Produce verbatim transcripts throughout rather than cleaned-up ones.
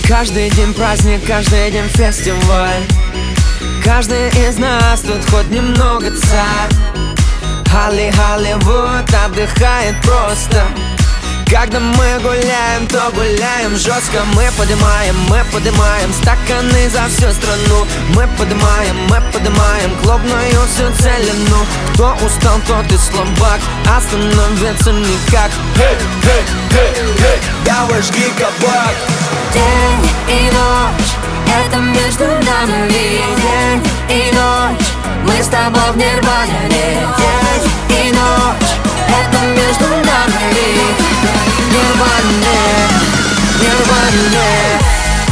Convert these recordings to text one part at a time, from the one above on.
Каждый день праздник, каждый день фестиваль. Каждый из нас тут хоть немного царь. Холли, Холливуд отдыхает просто. Когда мы гуляем, то гуляем жестко. Мы поднимаем, мы поднимаем стаканы за всю страну. Мы поднимаем, мы поднимаем клубную всю целину. Кто устал, тот и слабак, остановиться никак. Hey, hey, hey, hey, давай жги кабак. День и ночь, это между нами. День и ночь, мы с тобой в нирване. День и ночь, это между нами. Нирване, нирване.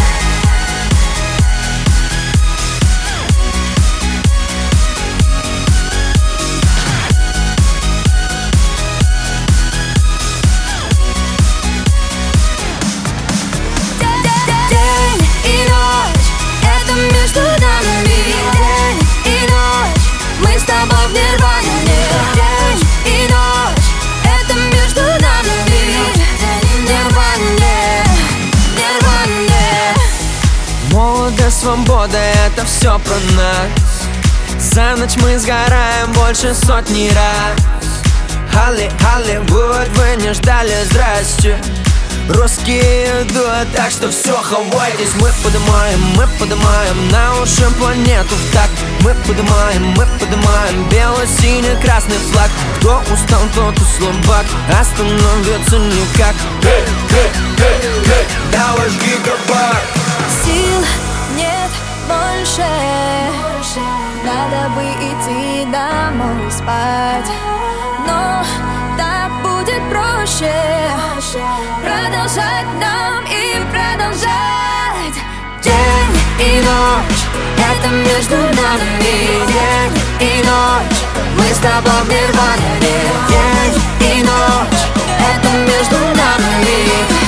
Свобода, это все про нас. За ночь мы сгораем больше сотни раз. Холли, Холливуд, вы не ждали, здрасте. Русские идут, так что все, хавайтесь. Мы поднимаем, мы поднимаем на уши планету в такт. Мы поднимаем, мы поднимаем бело-синий красный флаг. Кто устал, тот и слабак, остановиться никак. Hey, hey, hey, hey, давай жги кабак. Сил нет больше, надо бы идти домой спать. Но так будет проще продолжать нам и продолжать. День и ночь, это между нами. День и ночь, мы с тобой в нирване. День и ночь, это между нами.